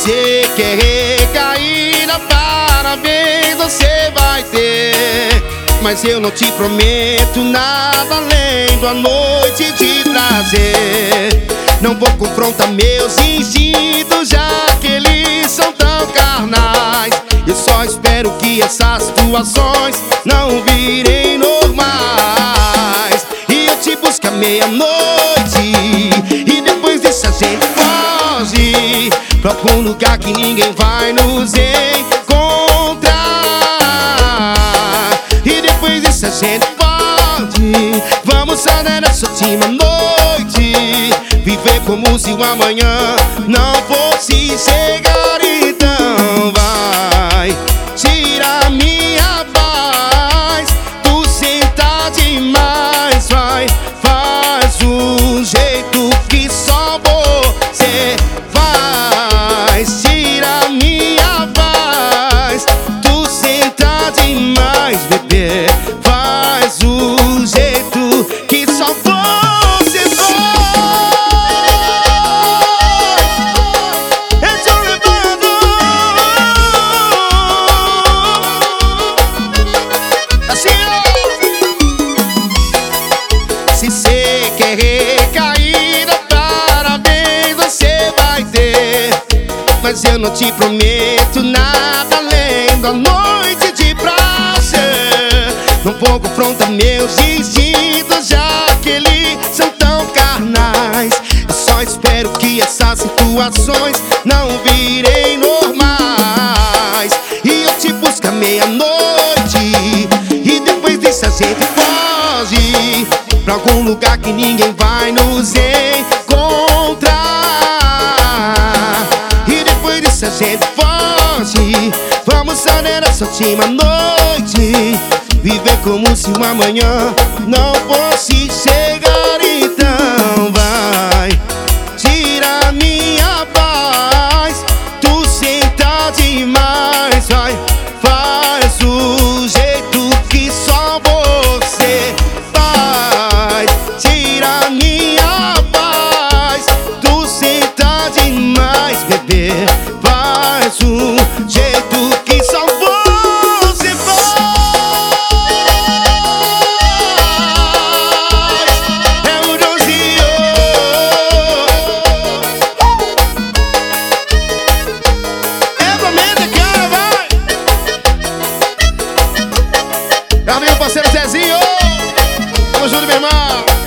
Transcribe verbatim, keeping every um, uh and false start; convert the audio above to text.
você quer recaída, parabéns, você vai ter. Mas eu não te prometo nada além da noite de prazer. Não vou confrontar meus instintos, já que eles são tão carnais. Eu só espero que essas situações não virem normais. E eu te busco à meia-noite, e depois disso a gente foge pra algum lugar que ninguém vai nos encontrar. E depois disso a gente pode, vamos só nessa última noite, viver como se o amanhã não fosse chegar. Então vai, tira minha paz, tu senta demais, vai, faz um jeito que só você faz. Tira minha paz, tu senta demais, bebê, faz um jeito que só você faz. Se cê quer recaída, parabéns, você vai ter. Mas eu não te prometo nada além da noite de prazer. Não vou confrontar meus instintos, já que eles são tão carnais. Eu só espero que essas situações não virem normais. E eu te busco à meia-noite, e depois disso a gente foge pra algum lugar que ninguém vai nos encontrar. E depois disso a gente foge, vamos só nessa última noite, viver como se o amanhã não fosse chegar. Então vai, tira minha paz, tu senta demais, vai, faz o jeito que só você faz. Tira minha paz, tu senta demais, bebê, faz um jeito que só você faz. É o Josinho, é pra mente, cara, vai. É o meu parceiro Zezinho, tamo junto, meu irmão.